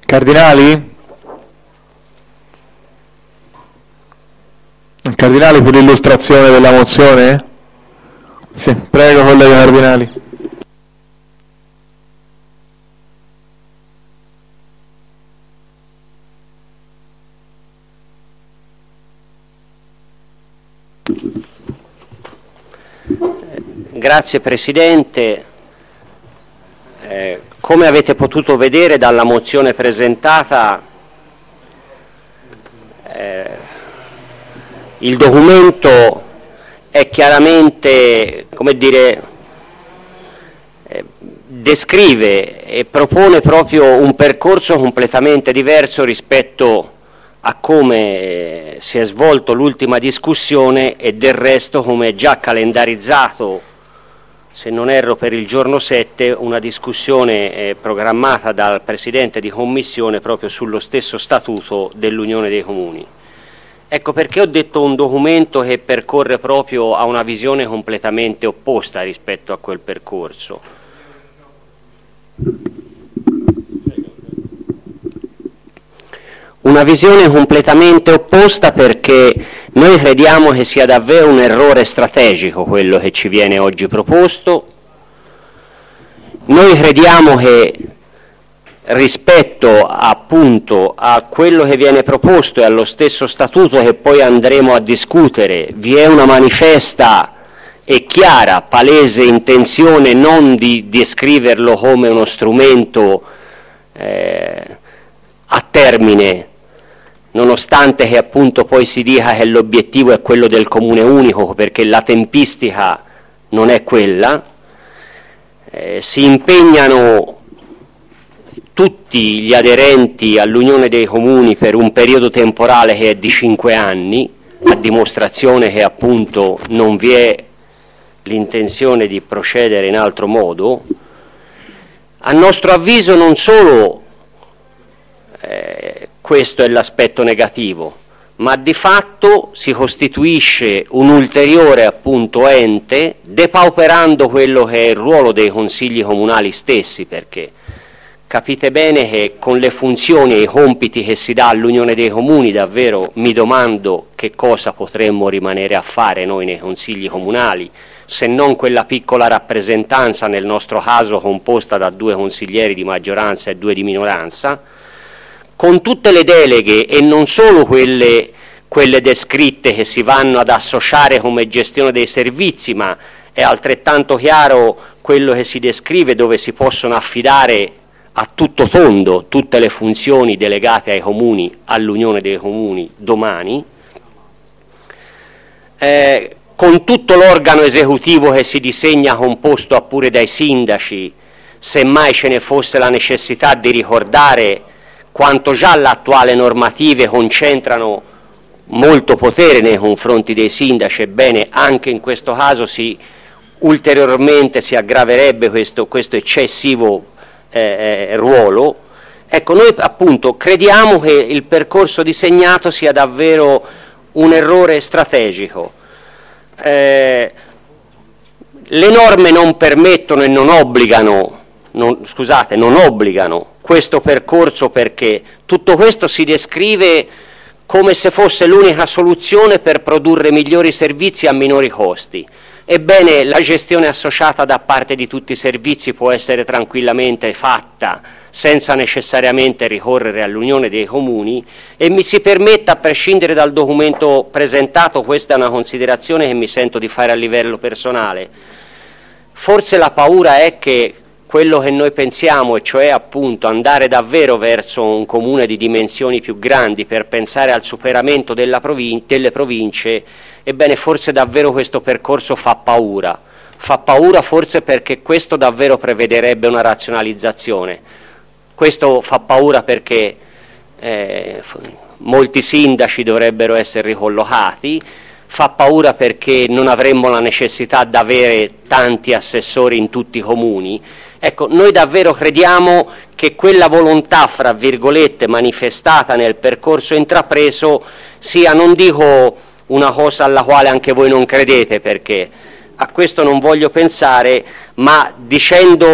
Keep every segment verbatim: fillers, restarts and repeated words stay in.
Cardinali? Cardinali per l'illustrazione della mozione? Sì, prego collega Cardinali. Grazie Presidente. Eh, come avete potuto vedere dalla mozione presentata, eh, il documento è chiaramente, come dire, eh, descrive e propone proprio un percorso completamente diverso rispetto a come si è svolto l'ultima discussione e del resto come è già calendarizzato, se non erro per il giorno sette, una discussione eh, programmata dal Presidente di Commissione proprio sullo stesso statuto dell'Unione dei Comuni. Ecco perché ho detto un documento che percorre proprio a una visione completamente opposta rispetto a quel percorso. Una visione completamente opposta perché noi crediamo che sia davvero un errore strategico quello che ci viene oggi proposto. Noi crediamo che rispetto appunto a quello che viene proposto e allo stesso statuto che poi andremo a discutere vi è una manifesta e chiara, palese intenzione non di descriverlo come uno strumento eh, a termine, nonostante che appunto poi si dica che l'obiettivo è quello del comune unico, perché la tempistica non è quella. Eh, si impegnano tutti gli aderenti all'Unione dei Comuni per un periodo temporale che è di cinque anni, a dimostrazione che appunto non vi è l'intenzione di procedere in altro modo. A nostro avviso non solo eh, questo è l'aspetto negativo, ma di fatto si costituisce un ulteriore appunto ente, depauperando quello che è il ruolo dei consigli comunali stessi, perché capite bene che con le funzioni e i compiti che si dà all'Unione dei Comuni davvero mi domando che cosa potremmo rimanere a fare noi nei consigli comunali, se non quella piccola rappresentanza, nel nostro caso composta da due consiglieri di maggioranza e due di minoranza, con tutte le deleghe e non solo quelle, quelle descritte che si vanno ad associare come gestione dei servizi, ma è altrettanto chiaro quello che si descrive dove si possono affidare a tutto tondo tutte le funzioni delegate ai comuni, all'Unione dei Comuni domani, eh, con tutto l'organo esecutivo che si disegna composto appure dai sindaci, semmai ce ne fosse la necessità di ricordare quanto già l'attuale normative concentrano molto potere nei confronti dei sindaci, ebbene anche in questo caso si, ulteriormente si aggraverebbe questo, questo eccessivo eh, ruolo. Ecco, noi appunto crediamo che il percorso disegnato sia davvero un errore strategico. Eh, le norme non permettono e non obbligano, non, scusate, non obbligano questo percorso, perché tutto questo si descrive come se fosse l'unica soluzione per produrre migliori servizi a minori costi. Ebbene, la gestione associata da parte di tutti i servizi può essere tranquillamente fatta senza necessariamente ricorrere all'Unione dei Comuni, e mi si permetta, a prescindere dal documento presentato, questa è una considerazione che mi sento di fare a livello personale, forse la paura è che quello che noi pensiamo, e cioè appunto andare davvero verso un comune di dimensioni più grandi per pensare al superamento della provin- delle province, ebbene forse davvero questo percorso fa paura. Fa paura forse perché questo davvero prevederebbe una razionalizzazione. Questo fa paura perché eh, molti sindaci dovrebbero essere ricollocati, fa paura perché non avremmo la necessità di avere tanti assessori in tutti i comuni. Ecco, noi davvero crediamo che quella volontà, fra virgolette, manifestata nel percorso intrapreso sia, non dico una cosa alla quale anche voi non credete, perché a questo non voglio pensare, ma dicendo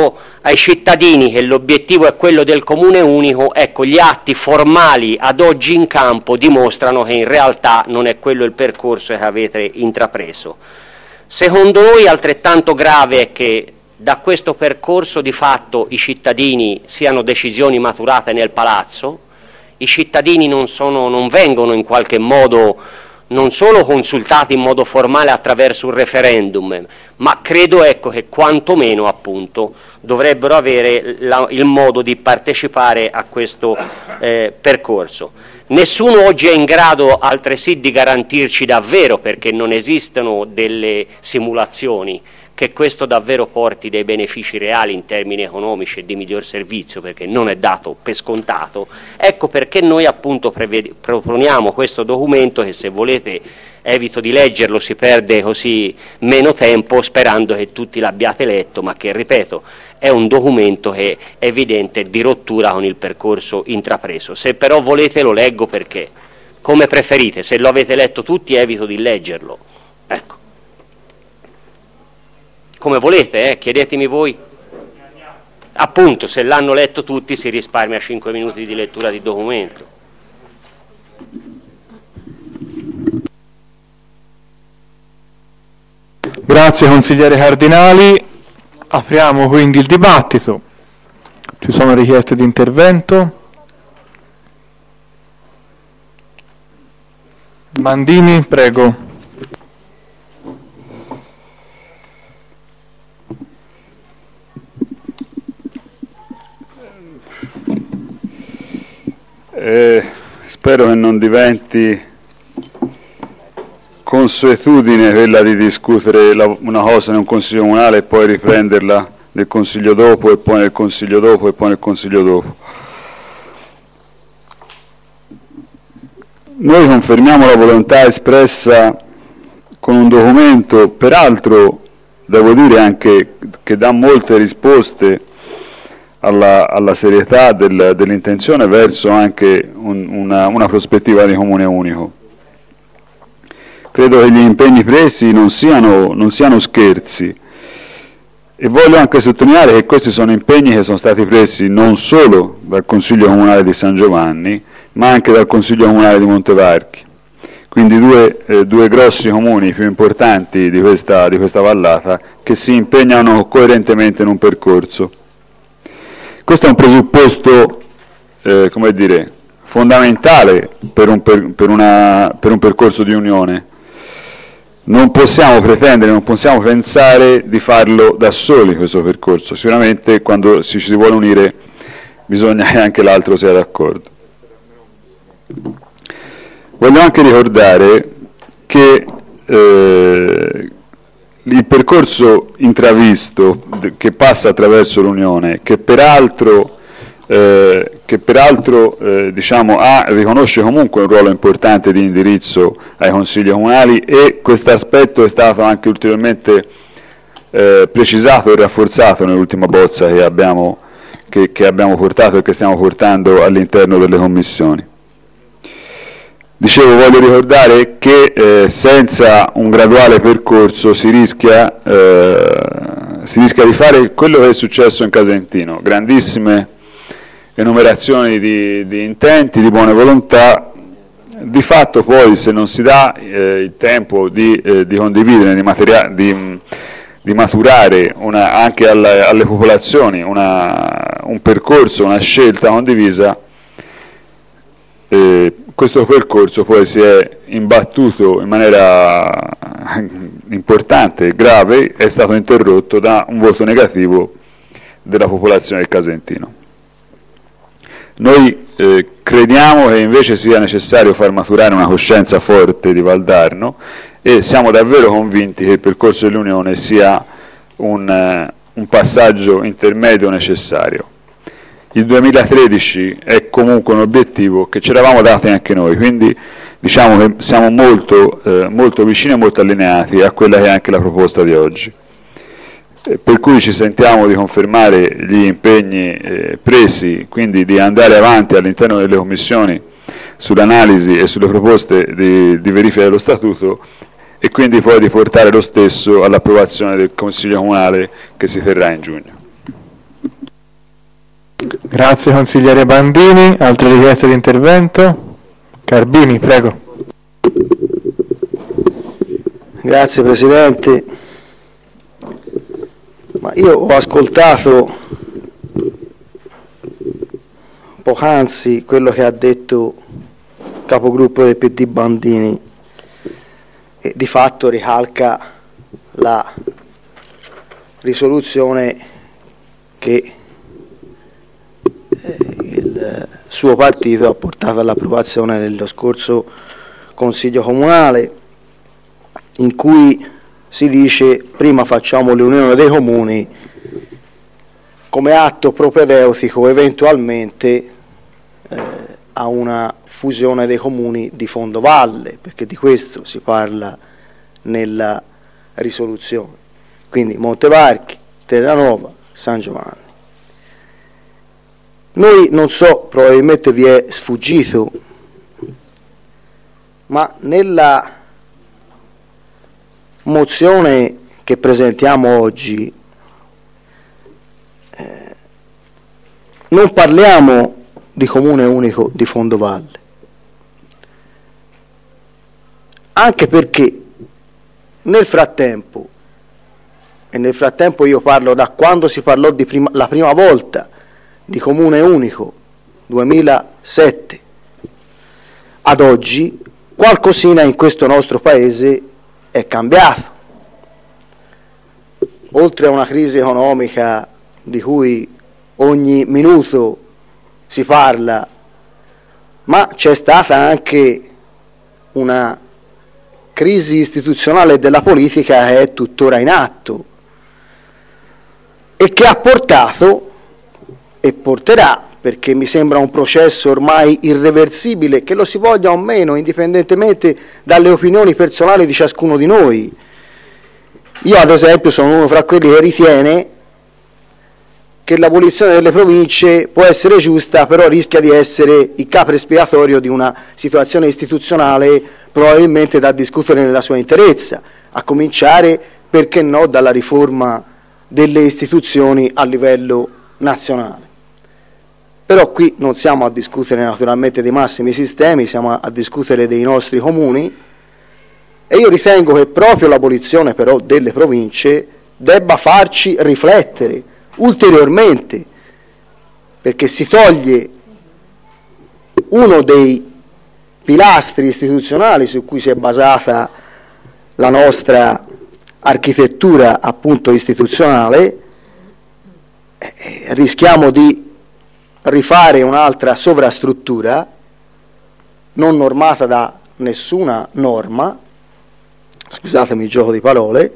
ai cittadini che l'obiettivo è quello del comune unico, ecco, gli atti formali ad oggi in campo dimostrano che in realtà non è quello il percorso che avete intrapreso. Secondo noi altrettanto grave è che da questo percorso di fatto i cittadini siano decisioni maturate nel palazzo, i cittadini non, sono, non vengono in qualche modo non solo consultati in modo formale attraverso un referendum, ma credo ecco, che quantomeno appunto dovrebbero avere la, il modo di partecipare a questo eh, percorso. Nessuno oggi è in grado altresì di garantirci davvero, perché non esistono delle simulazioni, che questo davvero porti dei benefici reali in termini economici e di miglior servizio, perché non è dato per scontato. Ecco perché noi appunto proponiamo questo documento che, se volete, evito di leggerlo, si perde così meno tempo, sperando che tutti l'abbiate letto, ma che, ripeto, è un documento che è evidente di rottura con il percorso intrapreso. Se però volete lo leggo, perché come preferite, se lo avete letto tutti evito di leggerlo, ecco. Come volete, eh? Chiedetemi voi. Appunto, se l'hanno letto tutti si risparmia cinque minuti di lettura di documento. Grazie consigliere Cardinali. Apriamo quindi il dibattito. Ci sono richieste di intervento? Mandini, prego. Eh, spero che non diventi consuetudine quella di discutere la, una cosa in un consiglio comunale e poi riprenderla nel consiglio dopo e poi nel consiglio dopo e poi nel consiglio dopo. Noi confermiamo la volontà espressa con un documento, peraltro devo dire anche che dà molte risposte Alla, alla serietà del, dell'intenzione verso anche un, una, una prospettiva di comune unico. Credo che gli impegni presi non siano, non siano scherzi, e voglio anche sottolineare che questi sono impegni che sono stati presi non solo dal Consiglio Comunale di San Giovanni, ma anche dal Consiglio Comunale di Montevarchi, quindi due, eh, due grossi comuni più importanti di questa, di questa vallata, che si impegnano coerentemente in un percorso. Questo è un presupposto, eh, come dire, fondamentale per un, per, per, una, per un percorso di unione. Non possiamo pretendere, non possiamo pensare di farlo da soli questo percorso. Sicuramente quando ci si vuole unire bisogna che anche l'altro sia d'accordo. Voglio anche ricordare che eh, il percorso intravisto che passa attraverso l'Unione, che peraltro, eh, che peraltro eh, diciamo, ha, riconosce comunque un ruolo importante di indirizzo ai consigli comunali, e questo aspetto è stato anche ulteriormente eh, precisato e rafforzato nell'ultima bozza che abbiamo, che, che abbiamo portato e che stiamo portando all'interno delle commissioni. Dicevo, voglio ricordare che eh, senza un graduale percorso si rischia, eh, si rischia di fare quello che è successo in Casentino, grandissime enumerazioni di, di intenti, di buone volontà. Di fatto poi, se non si dà eh, il tempo di, eh, di condividere, di, materia- di, di maturare una, anche alle, alle popolazioni una, un percorso, una scelta condivisa, eh, questo percorso poi si è imbattuto in maniera importante, grave, è stato interrotto da un voto negativo della popolazione del Casentino. Noi eh, crediamo che invece sia necessario far maturare una coscienza forte di Valdarno, e siamo davvero convinti che il percorso dell'Unione sia un, eh, un passaggio intermedio necessario. Il duemilatredici è comunque un obiettivo che ci eravamo dati anche noi, quindi diciamo che siamo molto, eh, molto vicini e molto allineati a quella che è anche la proposta di oggi. Eh, per cui ci sentiamo di confermare gli impegni eh, presi, quindi di andare avanti all'interno delle commissioni sull'analisi e sulle proposte di, di verifica dello Statuto, e quindi poi di portare lo stesso all'approvazione del Consiglio Comunale che si terrà in giugno. Grazie consigliere Bandini. Altre richieste di intervento? Carbini, prego. Grazie Presidente. Ma io ho ascoltato poc'anzi quello che ha detto il capogruppo del P D Bandini e di fatto ricalca la risoluzione che eh, il suo partito ha portato all'approvazione nello scorso Consiglio Comunale, in cui si dice prima facciamo l'unione dei comuni come atto propedeutico eventualmente eh, a una fusione dei comuni di fondovalle, perché di questo si parla nella risoluzione. Quindi Montevarchi, Terranova, San Giovanni. Noi, non so, probabilmente vi è sfuggito, ma nella mozione che presentiamo oggi eh, non parliamo di comune unico di fondovalle, anche perché nel frattempo, e nel frattempo io parlo da quando si parlò di prima, la prima volta di comune unico, duemilasette, ad oggi qualcosina in questo nostro paese è cambiato. Oltre a una crisi economica di cui ogni minuto si parla, ma c'è stata anche una crisi istituzionale della politica che è tuttora in atto e che ha portato e porterà, perché mi sembra un processo ormai irreversibile, che lo si voglia o meno, indipendentemente dalle opinioni personali di ciascuno di noi. Io ad esempio sono uno fra quelli che ritiene che l'abolizione delle province può essere giusta, però rischia di essere il capro espiatorio di una situazione istituzionale probabilmente da discutere nella sua interezza, a cominciare, perché no, dalla riforma delle istituzioni a livello nazionale. Però qui non siamo a discutere naturalmente dei massimi sistemi, siamo a discutere dei nostri comuni, e io ritengo che proprio l'abolizione però delle province debba farci riflettere ulteriormente, perché si toglie uno dei pilastri istituzionali su cui si è basata la nostra architettura appunto istituzionale, eh, rischiamo di rifare un'altra sovrastruttura non normata da nessuna norma, scusatemi il gioco di parole,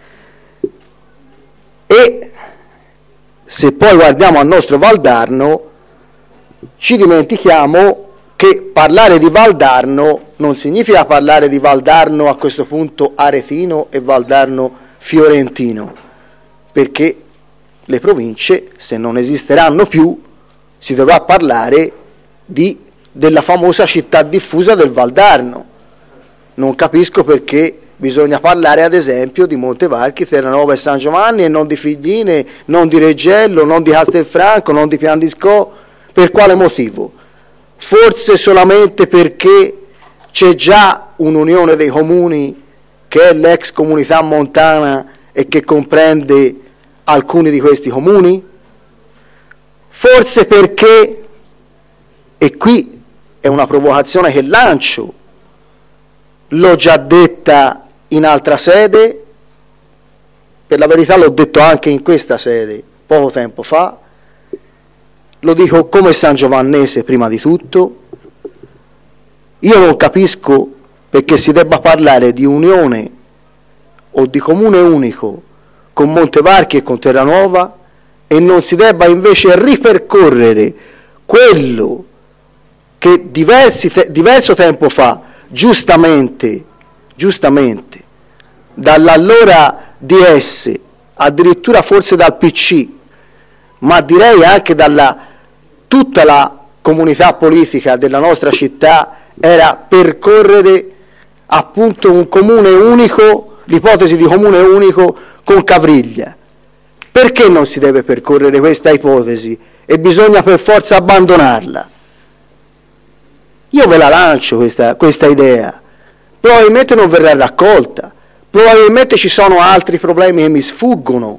e se poi guardiamo al nostro Valdarno ci dimentichiamo che parlare di Valdarno non significa parlare di Valdarno a questo punto aretino e Valdarno fiorentino, perché le province, se non esisteranno più, si dovrà parlare di, della famosa città diffusa del Valdarno. Non capisco perché bisogna parlare ad esempio di Montevarchi, Terranova e San Giovanni e non di Figline, non di Reggello, non di Castelfranco, non di Piandisco. Per quale motivo? Forse solamente perché c'è già un'unione dei comuni che è l'ex comunità montana e che comprende alcuni di questi comuni? Forse perché, e qui è una provocazione che lancio, l'ho già detta in altra sede, per la verità l'ho detto anche in questa sede poco tempo fa, lo dico come sangiovannese prima di tutto, io non capisco perché si debba parlare di unione o di comune unico con Montevarchi e con Terranova e non si debba invece ripercorrere quello che diversi te- diverso tempo fa, giustamente, giustamente, dall'allora D S, addirittura forse dal P C, ma direi anche dalla tutta la comunità politica della nostra città, era percorrere appunto un comune unico, l'ipotesi di comune unico con Cavriglia. Perché non si deve percorrere questa ipotesi e bisogna per forza abbandonarla. Io ve la lancio questa, questa idea, probabilmente non verrà raccolta, probabilmente ci sono altri problemi che mi sfuggono,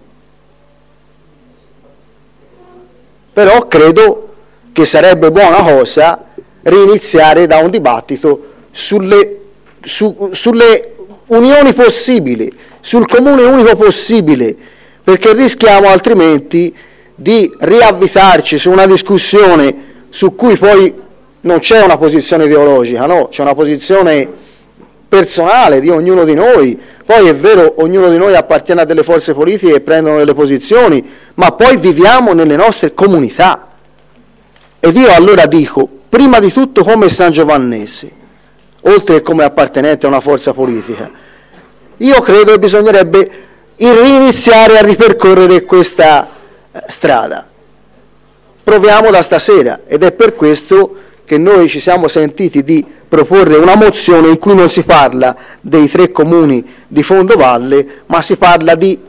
però credo che sarebbe buona cosa riniziare da un dibattito sulle, su, sulle unioni possibili, sul comune unico possibile, perché rischiamo altrimenti di riavvitarci su una discussione su cui poi non c'è una posizione ideologica, no, c'è una posizione personale di ognuno di noi. Poi è vero, ognuno di noi appartiene a delle forze politiche e prendono delle posizioni, ma poi viviamo nelle nostre comunità. Ed io allora dico, prima di tutto come sangiovannese, oltre che come appartenente a una forza politica, io credo che bisognerebbe riniziare a ripercorrere questa eh, strada. Proviamo da stasera, ed è per questo che noi ci siamo sentiti di proporre una mozione in cui non si parla dei tre comuni di Fondovalle, ma si parla di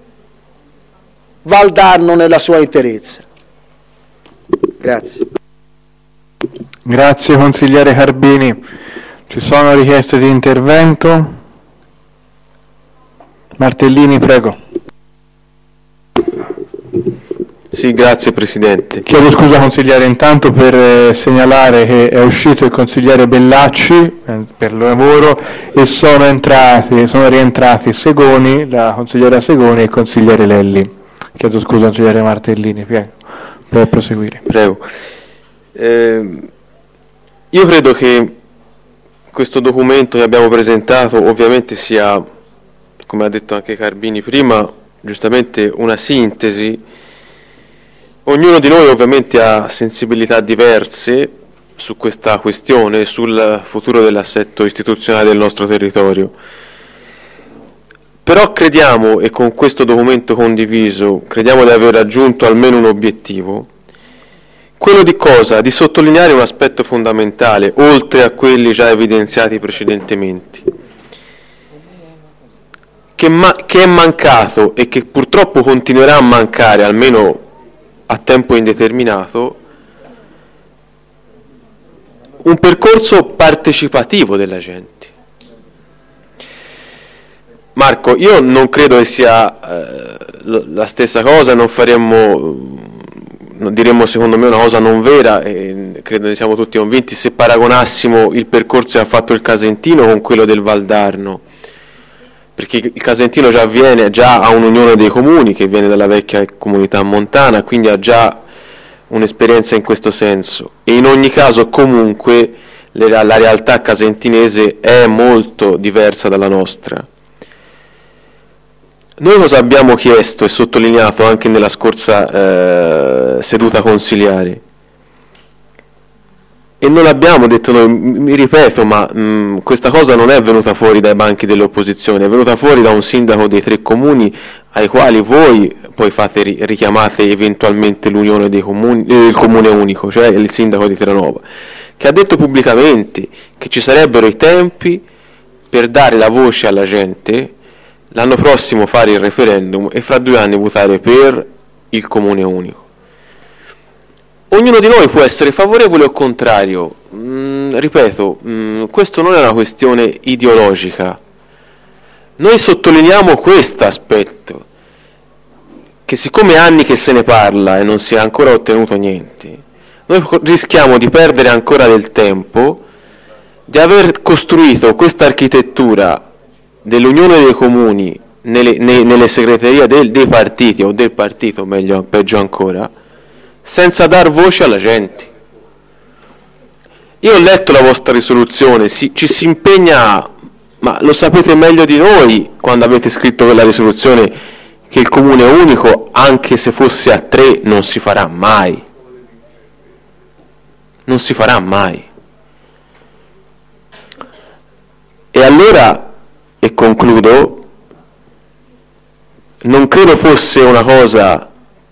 Valdarno nella sua interezza. Grazie. Grazie consigliere Carbini. Ci sono richieste di intervento? Martellini, prego. Sì, grazie Presidente. Chiedo scusa consigliere intanto per eh, segnalare che è uscito il consigliere Bellacci eh, per lavoro e sono entrati, sono rientrati Segoni, la consigliera Segoni e il consigliere Lelli. Chiedo scusa consigliere Martellini, prego, per proseguire. Prego. Eh, io credo che questo documento che abbiamo presentato ovviamente sia, come ha detto anche Carbini prima, giustamente una sintesi. Ognuno di noi ovviamente ha sensibilità diverse su questa questione, sul futuro dell'assetto istituzionale del nostro territorio. Però crediamo, e con questo documento condiviso, crediamo di aver raggiunto almeno un obiettivo, quello di cosa? Di sottolineare un aspetto fondamentale, oltre a quelli già evidenziati precedentemente, che, ma- che è mancato e che purtroppo continuerà a mancare, almeno a tempo indeterminato, un percorso partecipativo della gente. Marco, io non credo che sia eh, la stessa cosa, non faremmo, non diremmo secondo me una cosa non vera, e credo ne siamo tutti convinti, se paragonassimo il percorso che ha fatto il Casentino con quello del Valdarno, perché il Casentino già viene, già ha un'unione dei comuni che viene dalla vecchia comunità montana, quindi ha già un'esperienza in questo senso, e in ogni caso comunque le, la realtà casentinese è molto diversa dalla nostra. Noi cosa abbiamo chiesto e sottolineato anche nella scorsa eh, seduta consiliare? E non abbiamo detto noi, mi ripeto, ma mh, questa cosa non è venuta fuori dai banchi dell'opposizione, è venuta fuori da un sindaco dei tre comuni ai quali voi poi fate, richiamate eventualmente l'unione dei comuni, eh, il comune unico, cioè il sindaco di Terranova, che ha detto pubblicamente che ci sarebbero i tempi per dare la voce alla gente, l'anno prossimo fare il referendum e fra due anni votare per il comune unico. Ognuno di noi può essere favorevole o contrario, mm, ripeto, mm, questo non è una questione ideologica. Noi sottolineiamo questo aspetto, che siccome anni che se ne parla e non si è ancora ottenuto niente, noi rischiamo di perdere ancora del tempo, di aver costruito questa architettura dell'unione dei comuni nelle, ne, nelle segreterie del, dei partiti, o del partito meglio, peggio ancora, senza dar voce alla gente. Io ho letto la vostra risoluzione, si, ci si impegna a, ma lo sapete meglio di noi quando avete scritto quella risoluzione, che il comune unico, anche se fosse a tre, non si farà mai. Non si farà mai. E allora, e concludo, non credo fosse una cosa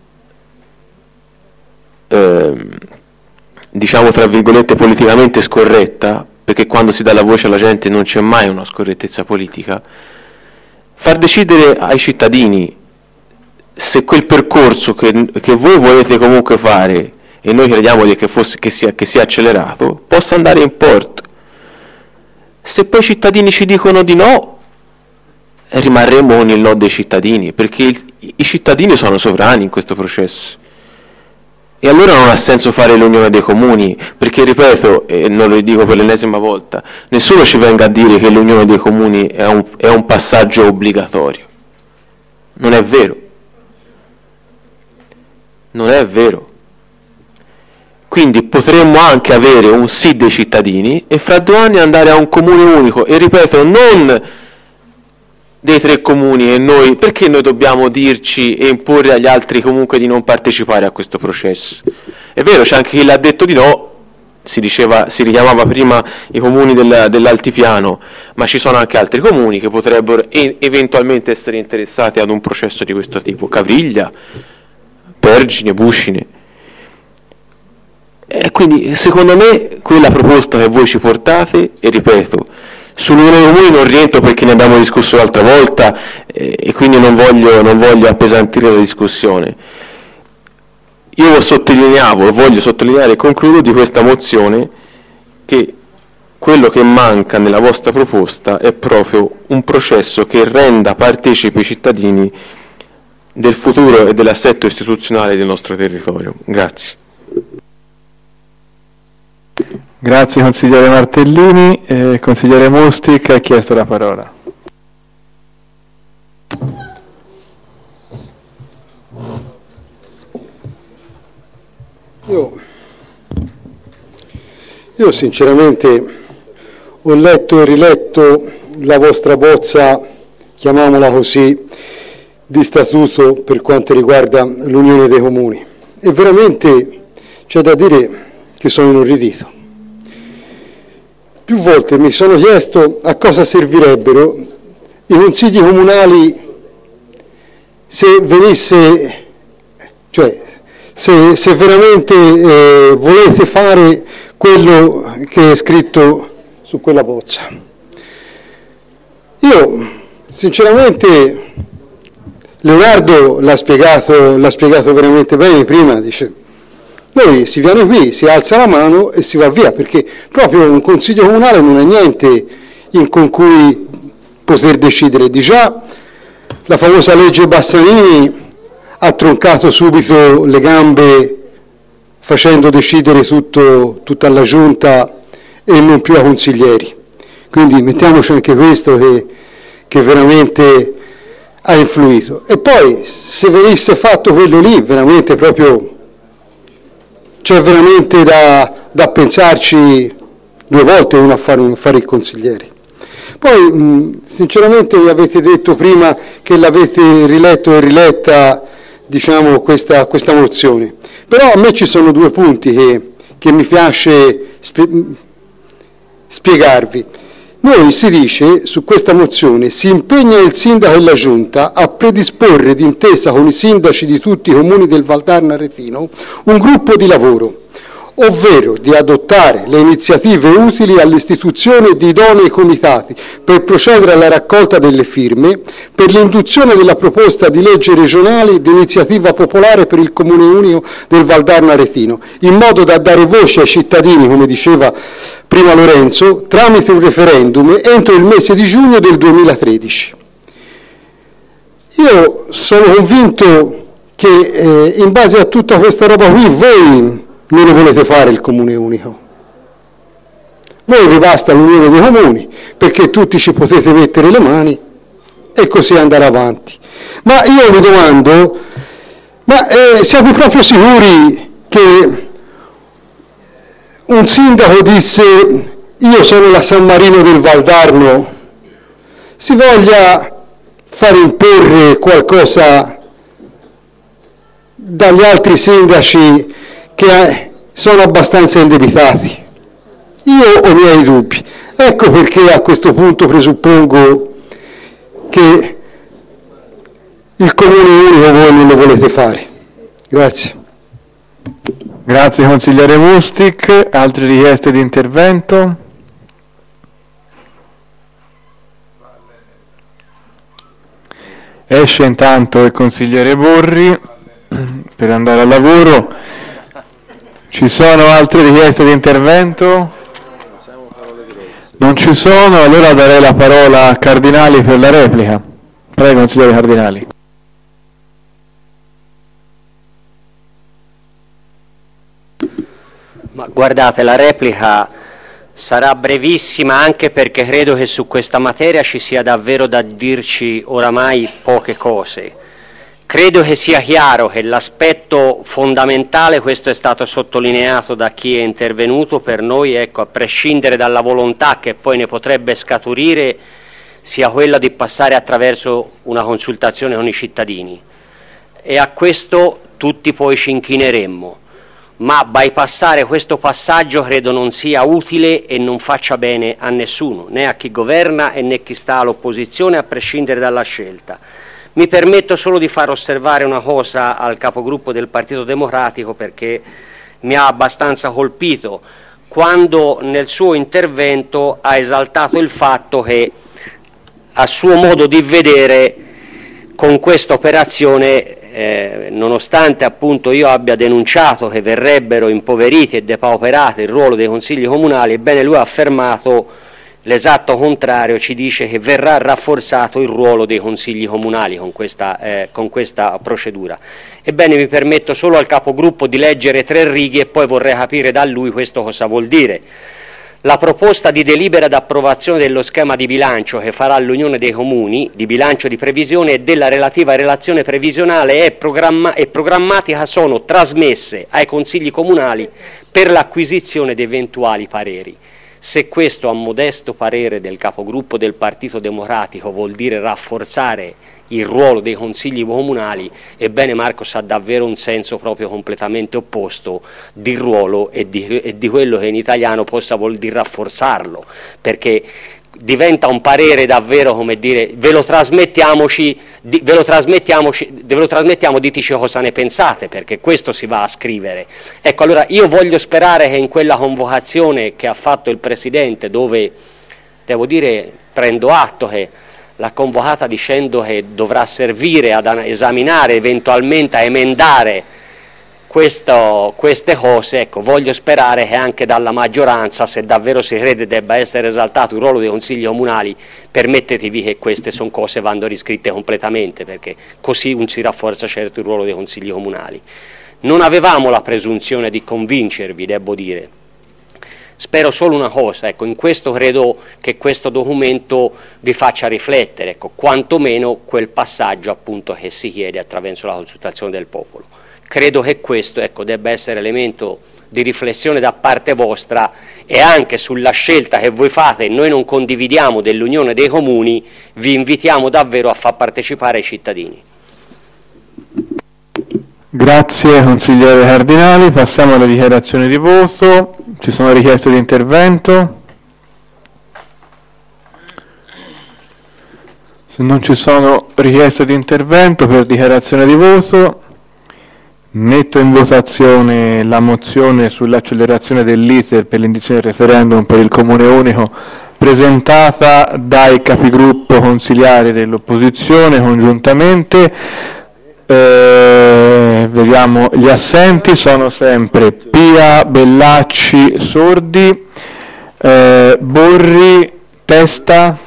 eh, diciamo tra virgolette politicamente scorretta, perché quando si dà la voce alla gente non c'è mai una scorrettezza politica, far decidere ai cittadini se quel percorso che, che voi volete comunque fare, e noi crediamo che, fosse, che, sia, che sia accelerato, possa andare in porto. Se poi i cittadini ci dicono di no, rimarremo con il no dei cittadini, perché il, i cittadini sono sovrani in questo processo. E allora non ha senso fare l'unione dei comuni, perché ripeto, e non lo dico per l'ennesima volta, nessuno ci venga a dire che l'unione dei comuni è un, è un passaggio obbligatorio. Non è vero. Non è vero. Quindi potremmo anche avere un sì dei cittadini e fra due anni andare a un comune unico, e ripeto, non dei tre comuni, e noi, perché noi dobbiamo dirci e imporre agli altri comunque di non partecipare a questo processo? È vero, c'è anche chi l'ha detto di no, si diceva, si richiamava prima i comuni del, dell'altipiano, ma ci sono anche altri comuni che potrebbero e- eventualmente essere interessati ad un processo di questo tipo, Cavriglia, Pergine, Buscine. E quindi secondo me quella proposta che voi ci portate, e ripeto, sull'unione dei comuni non rientro perché ne abbiamo discusso l'altra volta eh, e quindi non voglio, non voglio appesantire la discussione. Io sottolineavo e voglio sottolineare e concludo di questa mozione che quello che manca nella vostra proposta è proprio un processo che renda partecipi i cittadini del futuro e dell'assetto istituzionale del nostro territorio. Grazie. Grazie consigliere Martellini. Eh, consigliere Mustic ha chiesto la parola. Io, io sinceramente ho letto e riletto la vostra bozza, chiamiamola così, di statuto per quanto riguarda l'Unione dei Comuni, e veramente c'è da dire che sono inorridito. Più volte mi sono chiesto a cosa servirebbero i consigli comunali se venisse, cioè se, se veramente eh, volete fare quello che è scritto su quella bozza. Io sinceramente, Leonardo l'ha spiegato, l'ha spiegato veramente bene prima, dice: noi si viene qui, si alza la mano e si va via, perché proprio un consiglio comunale non è niente in, con cui poter decidere. Di già la famosa legge Bassanini ha troncato subito le gambe facendo decidere tutto, tutta alla giunta e non più ai consiglieri. Quindi mettiamoci anche questo che, che veramente ha influito. E poi se venisse fatto quello lì, veramente proprio c'è veramente da, da pensarci due volte uno a fare, a fare il consigliere. Poi mh, sinceramente mi avete detto prima che l'avete riletto e riletta, diciamo, questa, questa mozione, però a me ci sono due punti che, che mi piace spie- spiegarvi. Noi, si dice su questa mozione, si impegna il sindaco e la giunta a predisporre, d'intesa con i sindaci di tutti i comuni del Valdarno Aretino, un gruppo di lavoro, ovvero di adottare le iniziative utili all'istituzione di idonei comitati per procedere alla raccolta delle firme per l'induzione della proposta di legge regionale di iniziativa popolare per il comune unico del Valdarno Aretino, in modo da dare voce ai cittadini, come diceva prima Lorenzo, tramite un referendum entro il mese di giugno del duemilatredici. Io sono convinto che eh, in base a tutta questa roba qui voi non lo volete fare il comune unico. Voi vi basta l'unione dei comuni, perché tutti ci potete mettere le mani e così andare avanti. Ma io vi domando, ma eh, siete proprio sicuri che un sindaco disse io sono la San Marino del Valdarno si voglia fare imporre qualcosa dagli altri sindaci che sono abbastanza indebitati? Io ho i miei dubbi. Ecco perché a questo punto presuppongo che il comune unico voi non lo volete fare. Grazie. Grazie consigliere Mustic. Altre richieste di intervento? Esce intanto il consigliere Borri per andare al lavoro. Ci sono altre richieste di intervento? Non ci sono, allora darei la parola a Cardinali per la replica. Prego, consigliere Cardinali. Ma guardate, la replica sarà brevissima, anche perché credo che su questa materia ci sia davvero da dirci oramai poche cose. Credo che sia chiaro che l'aspetto fondamentale, questo è stato sottolineato da chi è intervenuto, per noi, ecco, a prescindere dalla volontà che poi ne potrebbe scaturire, sia quella di passare attraverso una consultazione con i cittadini. E a questo tutti poi ci inchineremmo. Ma bypassare questo passaggio credo non sia utile e non faccia bene a nessuno, né a chi governa e né a chi sta all'opposizione, a prescindere dalla scelta. Mi permetto solo di far osservare una cosa al capogruppo del Partito Democratico, perché mi ha abbastanza colpito quando nel suo intervento ha esaltato il fatto che, a suo modo di vedere, con questa operazione, Eh, nonostante appunto io abbia denunciato che verrebbero impoveriti e depauperati il ruolo dei consigli comunali, ebbene lui ha affermato l'esatto contrario, ci dice che verrà rafforzato il ruolo dei consigli comunali con questa, eh, con questa procedura. Ebbene, mi permetto solo al capogruppo di leggere tre righe e poi vorrei capire da lui questo cosa vuol dire. La proposta di delibera d'approvazione dello schema di bilancio che farà l'Unione dei Comuni, di bilancio di previsione e della relativa relazione previsionale e, programma- e programmatica sono trasmesse ai consigli comunali per l'acquisizione di eventuali pareri. Se questo, a modesto parere del capogruppo del Partito Democratico, vuol dire rafforzare il ruolo dei consigli comunali, ebbene Marcos ha davvero un senso proprio completamente opposto di ruolo e di, e di quello che in italiano possa vuol dire rafforzarlo, perché diventa un parere davvero, come dire, ve lo trasmettiamoci, di, ve lo trasmettiamoci, ve lo trasmettiamo, diteci cosa ne pensate, perché questo si va a scrivere. Ecco, allora io voglio sperare che in quella convocazione che ha fatto il Presidente, dove devo dire, prendo atto che l'ha convocata dicendo che dovrà servire ad esaminare, eventualmente a emendare questo, queste cose, ecco, voglio sperare che anche dalla maggioranza, se davvero si crede debba essere esaltato il ruolo dei consigli comunali, permettetevi che queste sono cose vanno riscritte completamente, perché così non si rafforza certo il ruolo dei consigli comunali. Non avevamo la presunzione di convincervi, devo dire. Spero solo una cosa, ecco, in questo credo che questo documento vi faccia riflettere, ecco, quantomeno quel passaggio appunto che si chiede attraverso la consultazione del popolo. Credo che questo, ecco, debba essere elemento di riflessione da parte vostra e anche sulla scelta che voi fate e noi non condividiamo dell'Unione dei Comuni, vi invitiamo davvero a far partecipare i cittadini. Grazie consigliere Cardinali, passiamo alle dichiarazioni di voto. Ci sono richieste di intervento? Se non ci sono richieste di intervento per dichiarazione di voto, metto in votazione la mozione sull'accelerazione dell'iter per l'indizione del referendum per il Comune Unico presentata dai capigruppo consiliari dell'opposizione congiuntamente. Eh, vediamo, gli assenti sono sempre Pia, Bellacci, Sordi, eh, Borri, Testa,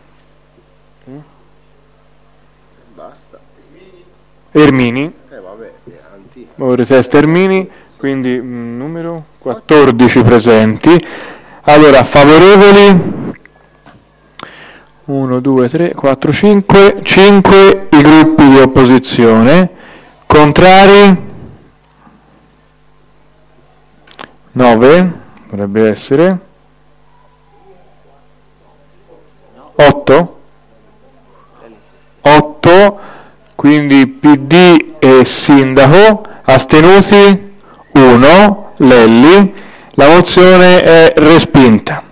Ermini, Borri, Testa, Ermini, quindi mh, numero quattordici presenti. Allora, favorevoli uno, due, tre, quattro, cinque, cinque i gruppi di opposizione, contrari nove, dovrebbe essere otto, otto, quindi P D e Sindaco, astenuti uno, Lelli. La mozione è respinta.